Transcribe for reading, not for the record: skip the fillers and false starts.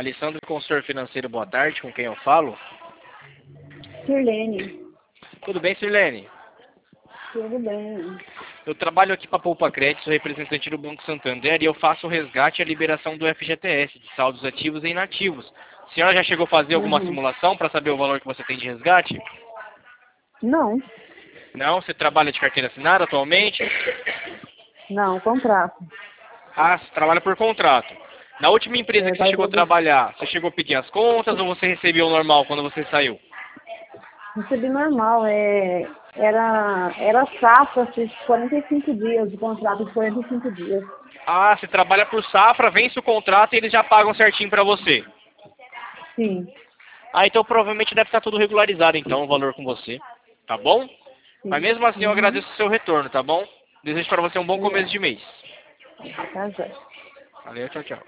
Alessandro, consultor financeiro, boa tarde, com quem eu falo? Sirlene, Tudo bem, Sirlene? tudo bem. Eu trabalho aqui para Poupa Crédito, sou representante do Banco Santander, e eu faço o resgate e a liberação do FGTS, de saldos ativos e inativos. A senhora já chegou a fazer alguma simulação para saber o valor que você tem de resgate? Não, Não? Você trabalha de carteira assinada atualmente? não, contrato. Ah, você trabalha por contrato. Na última empresa que você Tá chegou a trabalhar, você chegou a pedir as contas ou você recebeu o normal quando você saiu? Recebi normal, era safra, 45 dias, o contrato de 45 dias. Ah, você trabalha por safra, vence o contrato e eles já pagam certinho para você. Sim, Ah, então provavelmente deve estar tudo regularizado então, o valor com você. Tá bom? Mas sim. mesmo assim eu agradeço o seu retorno, tá bom? Desejo para você um bom começo Obrigada. de mês. Tá, já. Valeu, tchau, tchau.